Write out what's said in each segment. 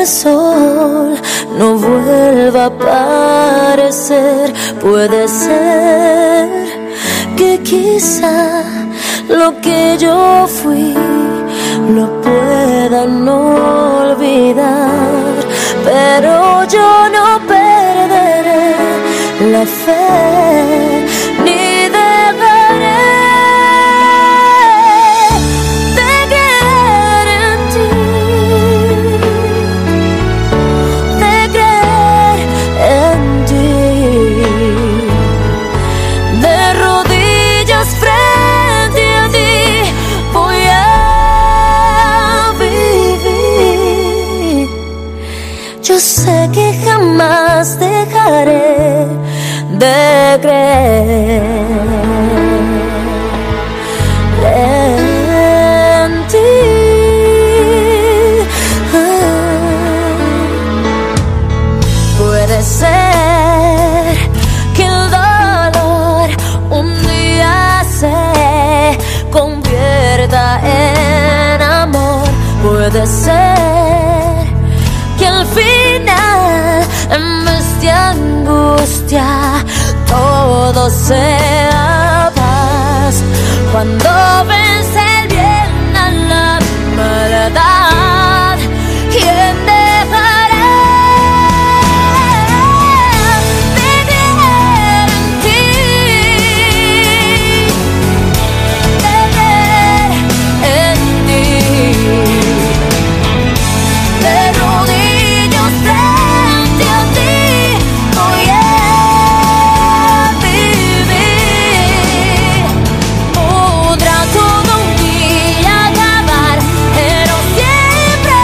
sol no vuelva a aparecer. Puede ser que quizá lo que yo fui lo pueda no olvidar, pero yo no perderé la fe ni dejaré de creer en ti, de creer en ti, de rodillas frente a ti voy a vivir. Yo sé que jamás dejaré de creer en ti. Puede ser que el dolor un día se convierta en amor. Puede ser que al final, en vez de angustia, todo sea paz. Cuando vence el bien a la maldad, ¿quién dejará de creer en ti? De creer en ti, de rodillas frente a ti voy a vivir. Podrá todo un día acabar, pero siempre,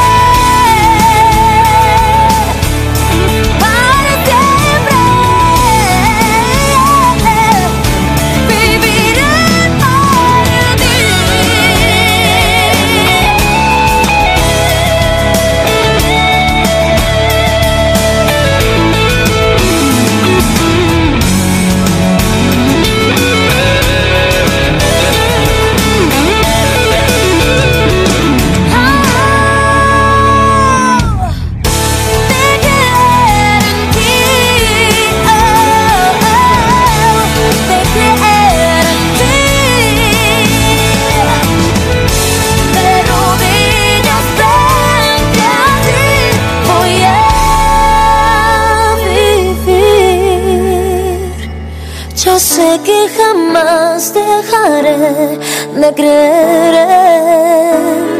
para siempre, viviré por ti. Yo sé que jamás dejaré de creer.